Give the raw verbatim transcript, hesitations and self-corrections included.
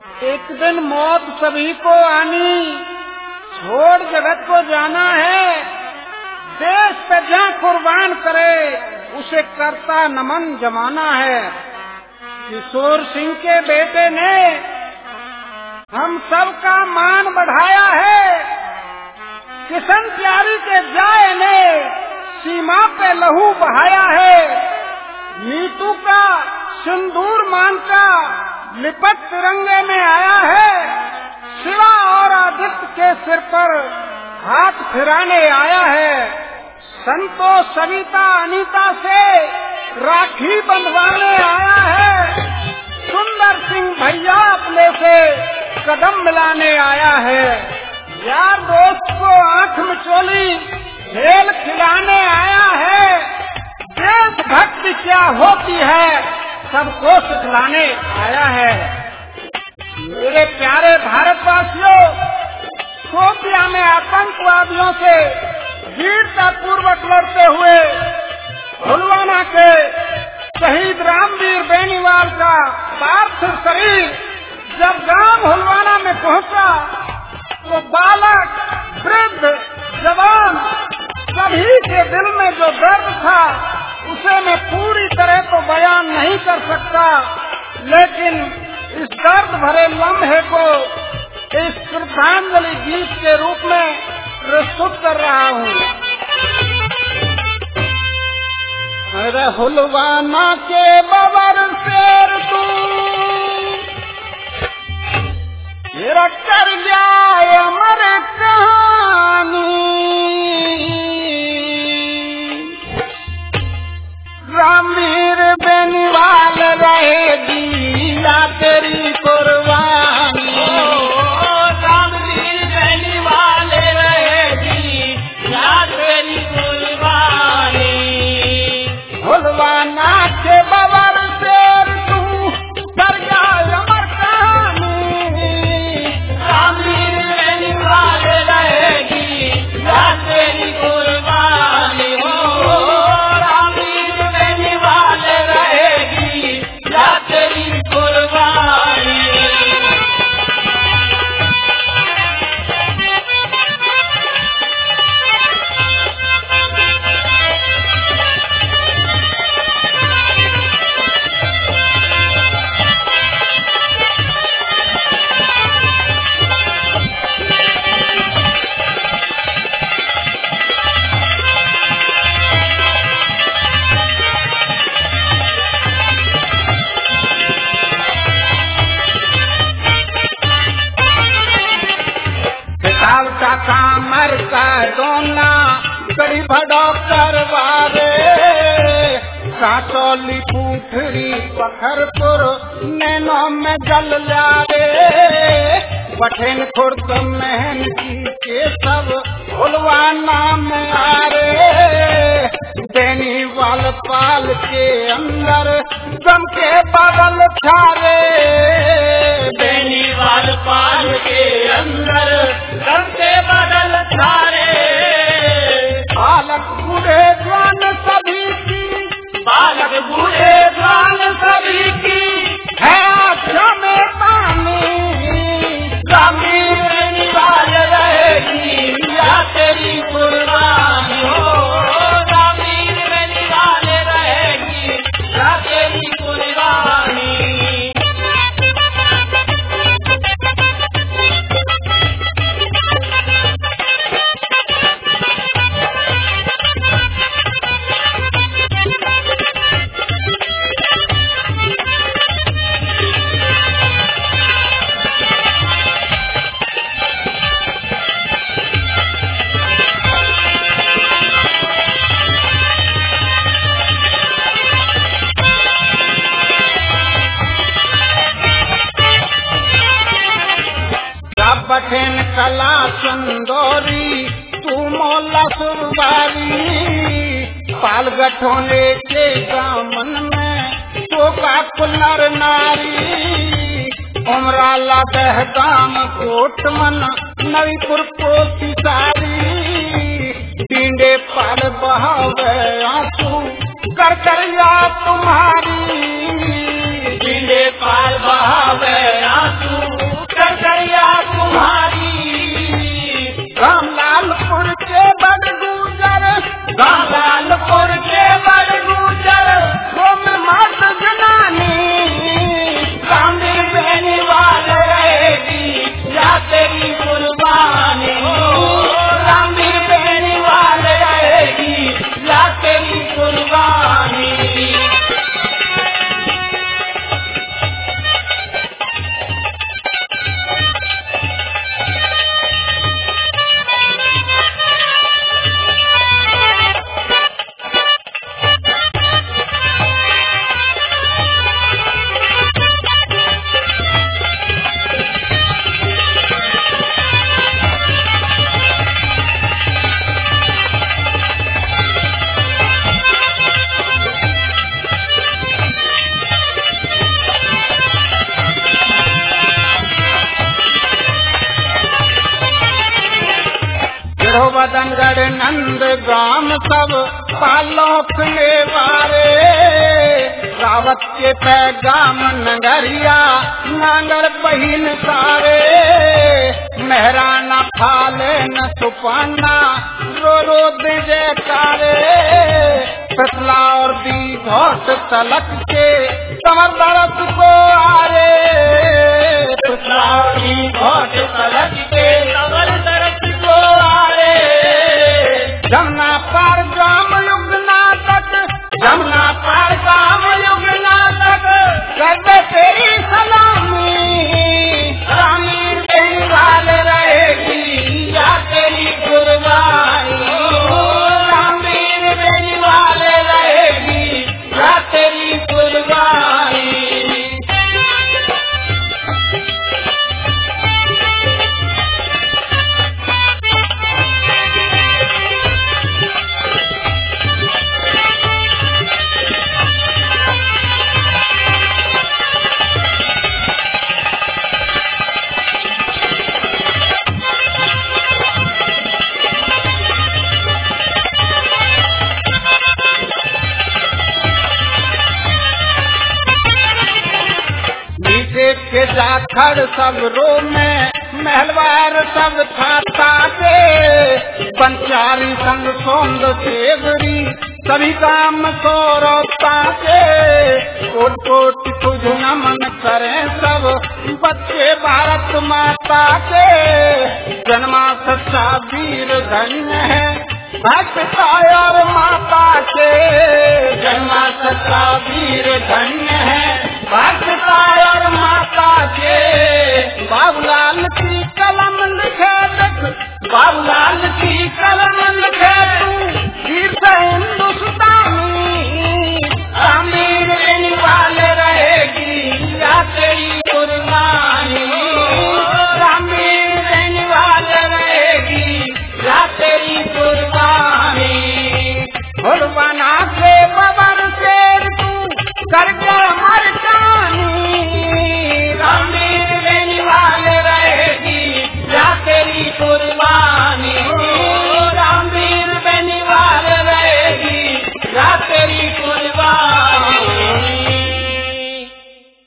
एक दिन मौत सभी को आनी, छोड़ जगत को जाना है। देश पे जहाँ कुर्बान करे उसे करता नमन जमाना है। किशोर सिंह के बेटे ने हम सबका मान बढ़ाया है। किशन प्यारी के जाए ने सीमा पे लहू बहाया है। नीतू का सिंदूर मान का लिपट तिरंगे में आया है। शिवा और आदित्य के सिर पर हाथ फिराने आया है। संतोष सविता अनीता से राखी बंधवाने आया है। सुंदर सिंह भैया अपने से कदम मिलाने आया है। यार दोस्त को आंख मिचोली खेल खिलाने आया है। देशभक्ति क्या होती है सबको सिखलाने आया है। मेरे प्यारे भारतवासियों, शोपियां में आतंकवादियों से वीरता पूर्वक लड़ते हुए हुलवाना के शहीद रामवीर बेनीवाल का पार्थिव शरीर जब गांव हुलवाना में पहुंचा तो बालक, वृद्ध, जवान सभी के दिल में जो दर्द था उसे मैं पूरी तरह तो बयान नहीं कर सकता, लेकिन इस दर्द भरे लम्हे को इस श्रद्धांजलि गीत के रूप में प्रस्तुत कर रहा हूँ। अरे हुलवाना के बबर शेर तू मेरा कर जाए अमर कहानी। रामवीर बेनीवाल रहेगी या तेरी कुर्बानी। रामवीर बेनीवाल रहेगी या तेरी कुर्बानी। हुलवाना के बबर शेर तू कर जाए अमर कहानी। रामवीर बेनीवाल रहेगी या तेरी कुर्बानी। रामवीर बेनीवाल रहेगी या तेरी कुर्बानी। कामर का दोना कड़ी भड़ो करवारे। काटोली पूठरी पखरपुर नैनो में जल जारे। बठेन खुर्द मेहनती के सब हुलवाना में आ रे। बेनीवाल पाल के अंदर गम के बादल छारे। बेनीवाल पाल के अंदर गम के बादल छारे। बालक बूढ़े जवान सभी की, बालक बूढ़े जवान सभी की है आँखों में पानी। रामवीर बेनीवाल रहेगी या तेरी कुर्बानी। हो रामवीर बेनीवाल रहेगी या तेरी कुर्बानी। बठेन कला सुंदरी तू मोला सुरबारी। पाल गठोने के दामन में तो का कुलर नारी। उमराला दहगाम कोट मन नवीपुर को सिसारी। डींडे पाल बहावे आंसू कर कर याद तुम्हारी। डींडे पाल बहावे आंसू बदनगढ़ नंद गाम सब पालोक ने वारे, रावत के पैगाम नगरिया नांगर बहिन सारे, मेहराना फाले न सुपाना रो रो दे कारे, फसला और दी घोट तलक के कमर दर्द को आरे, फसला और दी घोट तलक के कमर दर्द को आरे, जमुना पार जाम युगना तक, जमुना पार जाम युगना तक कर तेरी सलामी, रामी बेंगाल रहेगी या तेरी कुर्बानी, रामी बेंगाल रहेगी या तेरी कुर्बानी। के जाखड़ सब रो में महलवार सब खाता के, पंचारी संग सोंद सेवरी सभी काम सौरता के, कोट कोट तुझ नमन करें सब बच्चे भारत माता के, जन्मा सच्चा वीर धन्य है पिता और माता के, जन्मा सच्चा वीर धन्य है पिता और माता के, बाबूलाल की कलम लिखे देख, बाबूलाल की कलम